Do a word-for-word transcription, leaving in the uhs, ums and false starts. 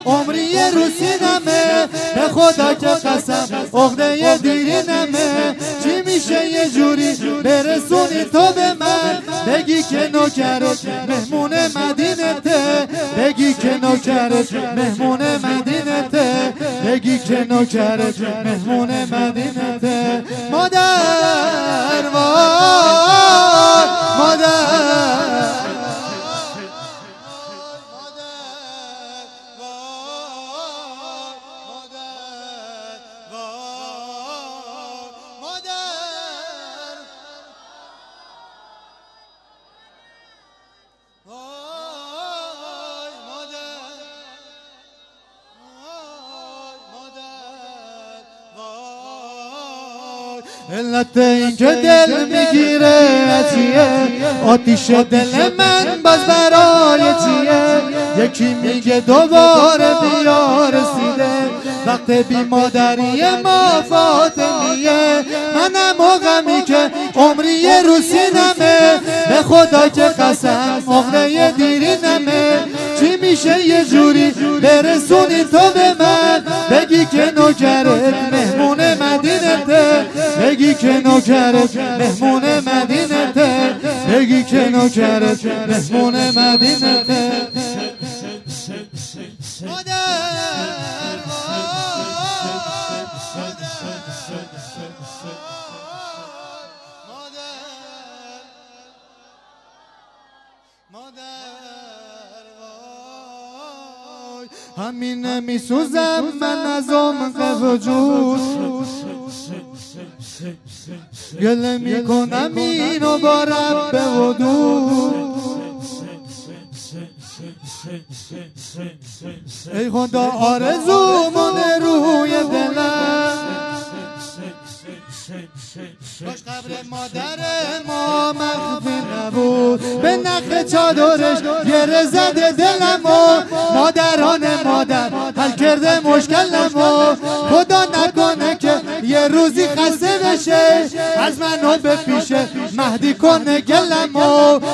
عمری رو سینمه، به خدا که قسم عقده دیرینمه. چی میشه یه جوری برسونی تو به من، بگی که نوکرت مهمون مدینته، بگی که نوکرت مهمون مدینته، بگی که نوکرت مهمون مدینته. مادر وای مادر علت این که دل میگیره چیه، آتیش دل من باز برای چیه. یکی میگه دوباره بیا رسیده، وقت بی مادری ما فاطمیه. منم غمی که عمری رو سینمه، به خدا که قسم عقده دیرینمه. چی میشه یه جوری برسونی تو به من، بگی که نوکرت مهمون مدینته، بگی که نوکرت مهمون مدینته، بگی که نوکرت مهمون مدینته. همین میسوزم من از عمق وجود، گله میکنم اینو با رب ودود. ای خدا آرزومونه روی دلم، باش قبر مادر ما مخفی نبود، به نخ چادرش گره زده دلمو. مادران مادر حل کرده مشکلمو، خدا نکنه که یه روزی خسته بشه، از منو به پیش مهدی کنه گلمو.